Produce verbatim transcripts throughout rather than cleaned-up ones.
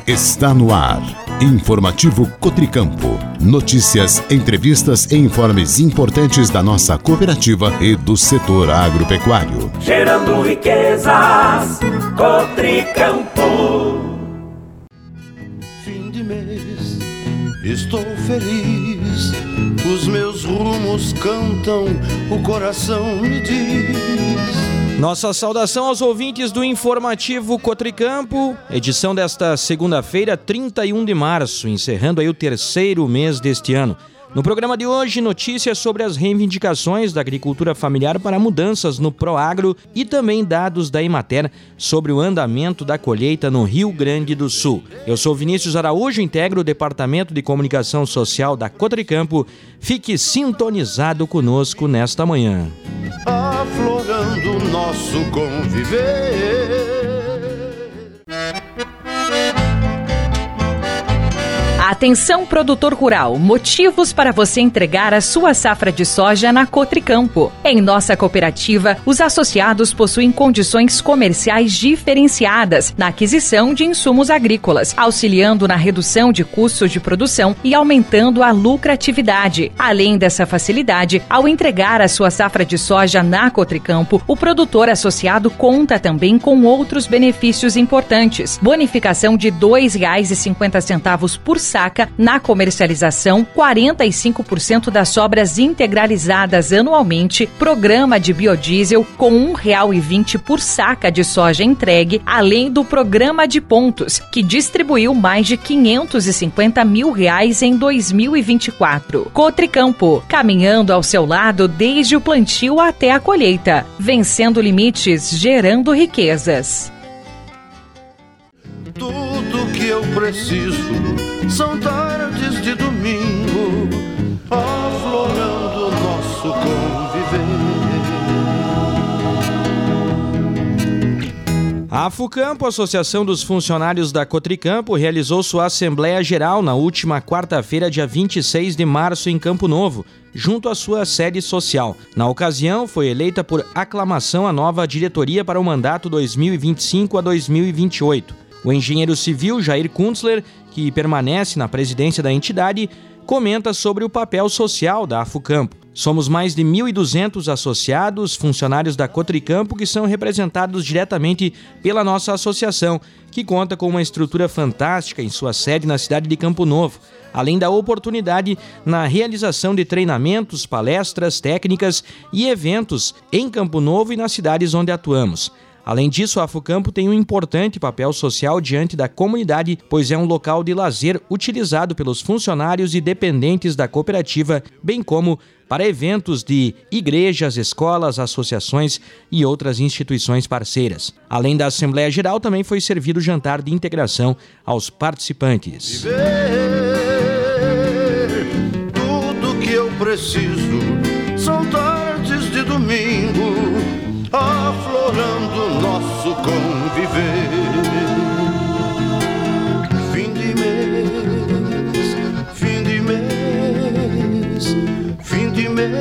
Está no ar. Informativo Cotricampo. Notícias, entrevistas e informes importantes da nossa cooperativa e do setor agropecuário. Gerando riquezas, Cotricampo. Fim de mês, estou feliz. Os meus rumos cantam, o coração me diz. Nossa saudação aos ouvintes do Informativo Cotricampo, edição desta segunda-feira, trinta e um de março, encerrando aí o terceiro mês deste ano. No programa de hoje, notícias sobre as reivindicações da agricultura familiar para mudanças no Proagro e também dados da Emater sobre o andamento da colheita no Rio Grande do Sul. Eu sou Vinícius Araújo, integro o Departamento de Comunicação Social da Cotricampo. Fique sintonizado conosco nesta manhã. Aflorando nosso conviver. Atenção, produtor rural, motivos para você entregar a sua safra de soja na Cotricampo. Em nossa cooperativa, os associados possuem condições comerciais diferenciadas na aquisição de insumos agrícolas, auxiliando na redução de custos de produção e aumentando a lucratividade. Além dessa facilidade, ao entregar a sua safra de soja na Cotricampo, o produtor associado conta também com outros benefícios importantes: bonificação de dois reais e cinquenta centavos por saca na comercialização, quarenta e cinco por cento das sobras integralizadas anualmente, programa de biodiesel com um real e vinte centavos por saca de soja entregue, além do programa de pontos, que distribuiu mais de quinhentos e cinquenta mil reais em dois mil e vinte e quatro. Cotricampo, caminhando ao seu lado desde o plantio até a colheita, vencendo limites, gerando riquezas. Tudo que eu preciso são tardes de domingo, aflorando nosso conviver. A Afucampo, Associação dos Funcionários da Cotricampo, realizou sua Assembleia Geral na última quarta-feira, dia vinte e seis de março, em Campo Novo, junto à sua sede social. Na ocasião, foi eleita por aclamação a nova diretoria para o mandato dois mil e vinte e cinco a dois mil e vinte e oito. O engenheiro civil Jair Kunzler, que permanece na presidência da entidade, comenta sobre o papel social da Afucampo. Somos mais de mil e duzentos associados, funcionários da Cotricampo, que são representados diretamente pela nossa associação, que conta com uma estrutura fantástica em sua sede na cidade de Campo Novo, além da oportunidade na realização de treinamentos, palestras, técnicas e eventos em Campo Novo e nas cidades onde atuamos. Além disso, a Afucampo tem um importante papel social diante da comunidade, pois é um local de lazer utilizado pelos funcionários e dependentes da cooperativa, bem como para eventos de igrejas, escolas, associações e outras instituições parceiras. Além da Assembleia Geral, também foi servido jantar de integração aos participantes. Viver, tudo que eu preciso são tardes de domingo, aflorando nosso conviver. Fim de mês, fim de mês, fim de mês.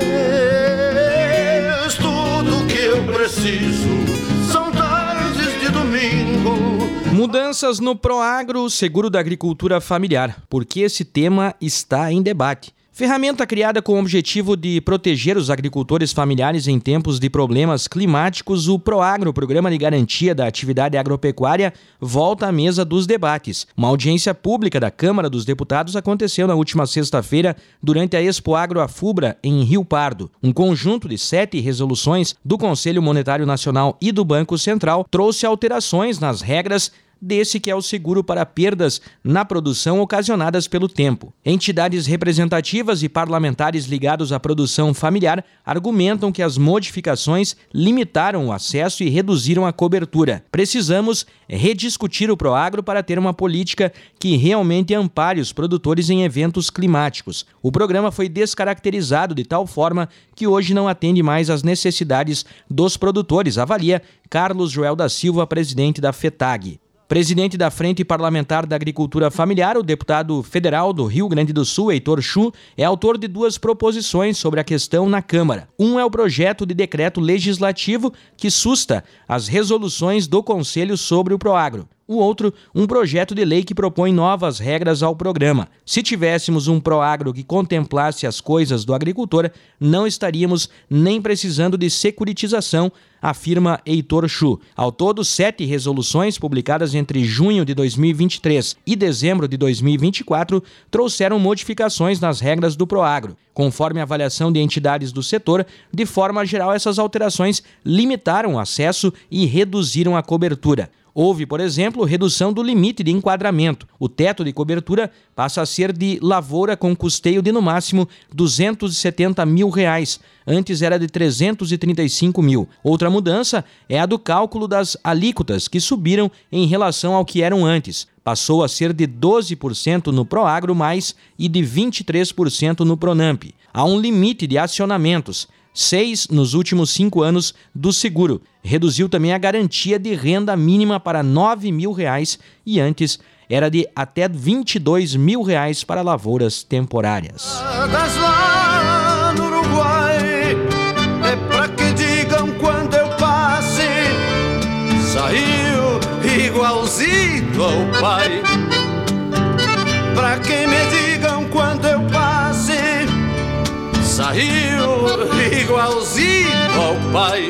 Tudo que eu preciso são tardes de domingo. Mudanças no Proagro, seguro da agricultura familiar. Por que esse tema está em debate? Ferramenta criada com o objetivo de proteger os agricultores familiares em tempos de problemas climáticos, o Proagro, Programa de Garantia da Atividade Agropecuária, volta à mesa dos debates. Uma audiência pública da Câmara dos Deputados aconteceu na última sexta-feira durante a Expo Agro Afubra, em Rio Pardo. Um conjunto de sete resoluções do Conselho Monetário Nacional e do Banco Central trouxe alterações nas regras desse que é o seguro para perdas na produção ocasionadas pelo tempo. Entidades representativas e parlamentares ligados à produção familiar argumentam que as modificações limitaram o acesso e reduziram a cobertura. Precisamos rediscutir o Proagro para ter uma política que realmente ampare os produtores em eventos climáticos. O programa foi descaracterizado de tal forma que hoje não atende mais às necessidades dos produtores, avalia Carlos Joel da Silva, presidente da FETAG. Presidente da Frente Parlamentar da Agricultura Familiar, o deputado federal do Rio Grande do Sul, Heitor Chu, é autor de duas proposições sobre a questão na Câmara. Um é o projeto de decreto legislativo que susta as resoluções do Conselho sobre o Proagro. O outro, um projeto de lei que propõe novas regras ao programa. Se tivéssemos um Proagro que contemplasse as coisas do agricultor, não estaríamos nem precisando de securitização, afirma Heitor Chu. Ao todo, sete resoluções publicadas entre junho de dois mil e vinte e três e dezembro de dois mil e vinte e quatro trouxeram modificações nas regras do Proagro. Conforme a avaliação de entidades do setor, de forma geral, essas alterações limitaram o acesso e reduziram a cobertura. Houve, por exemplo, redução do limite de enquadramento. O teto de cobertura passa a ser de lavoura com custeio de, no máximo, duzentos e setenta mil reais. Antes era de trezentos e trinta e cinco mil. Outra mudança é a do cálculo das alíquotas, que subiram em relação ao que eram antes. Passou a ser de doze por cento no Proagro mais e de vinte e três por cento no Pronamp. Há um limite de acionamentos. Seis nos últimos cinco anos do seguro. Reduziu também a garantia de renda mínima para nove mil reais e antes era de até vinte e dois mil reais para lavouras temporárias. Lá no Uruguai, é pra que digam quando eu passe, saiu igualzinho ao pai. Pra que me digam quando eu passe, saiu igualzinho ao pai.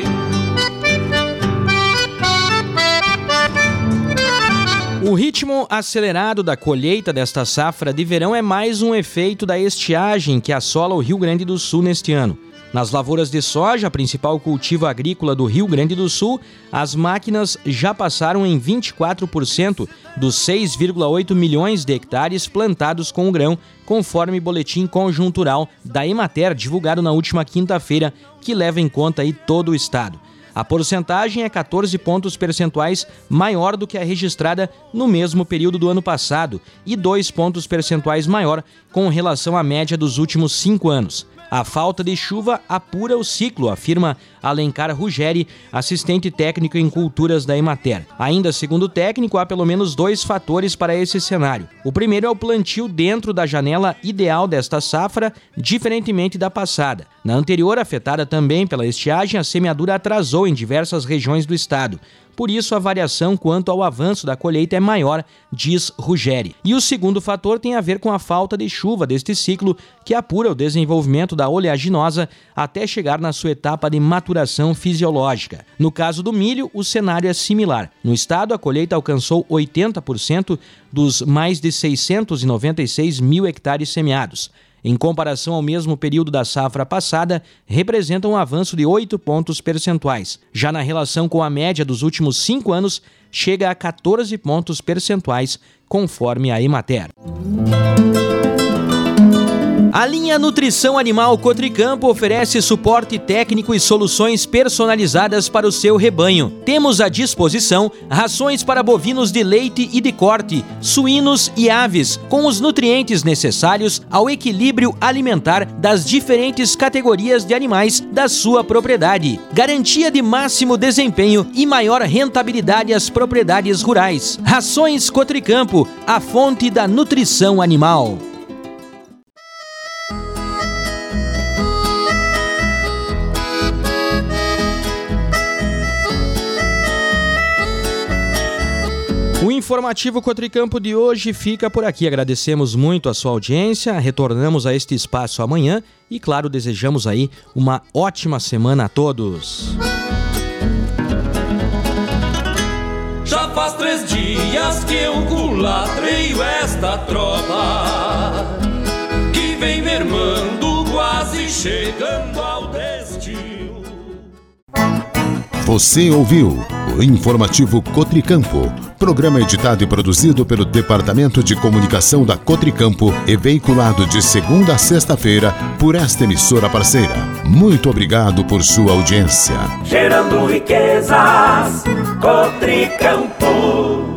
O ritmo acelerado da colheita desta safra de verão é mais um efeito da estiagem que assola o Rio Grande do Sul neste ano. Nas lavouras de soja, principal cultivo agrícola do Rio Grande do Sul, as máquinas já passaram em vinte e quatro por cento dos seis vírgula oito milhões de hectares plantados com o grão, conforme boletim conjuntural da Emater, divulgado na última quinta-feira, que leva em conta aí todo o estado. A porcentagem é quatorze pontos percentuais maior do que a registrada no mesmo período do ano passado e dois pontos percentuais maior com relação à média dos últimos cinco anos. A falta de chuva apura o ciclo, afirma Alencar Ruggeri, assistente técnico em culturas da Emater. Ainda segundo o técnico, há pelo menos dois fatores para esse cenário. O primeiro é o plantio dentro da janela ideal desta safra, diferentemente da passada. Na anterior, afetada também pela estiagem, a semeadura atrasou em diversas regiões do estado. Por isso, a variação quanto ao avanço da colheita é maior, diz Ruggeri. E o segundo fator tem a ver com a falta de chuva deste ciclo, que apura o desenvolvimento da oleaginosa até chegar na sua etapa de maturação fisiológica. No caso do milho, o cenário é similar. No estado, a colheita alcançou oitenta por cento dos mais de seiscentos e noventa e seis mil hectares semeados. Em comparação ao mesmo período da safra passada, representa um avanço de oito pontos percentuais. Já na relação com a média dos últimos cinco anos, chega a quatorze pontos percentuais, conforme a Emater. A linha Nutrição Animal Cotricampo oferece suporte técnico e soluções personalizadas para o seu rebanho. Temos à disposição rações para bovinos de leite e de corte, suínos e aves, com os nutrientes necessários ao equilíbrio alimentar das diferentes categorias de animais da sua propriedade. Garantia de máximo desempenho e maior rentabilidade às propriedades rurais. Rações Cotricampo, a fonte da nutrição animal. O informativo Cotricampo de hoje fica por aqui. Agradecemos muito a sua audiência, retornamos a este espaço amanhã e, claro, desejamos aí uma ótima semana a todos. Já faz três dias que eu culatreio esta tropa que vem mermando, quase chegando ao destino. Você ouviu o informativo Cotricampo, programa editado e produzido pelo Departamento de Comunicação da Cotricampo e veiculado de segunda a sexta-feira por esta emissora parceira. Muito obrigado por sua audiência. Gerando riquezas, Cotricampo.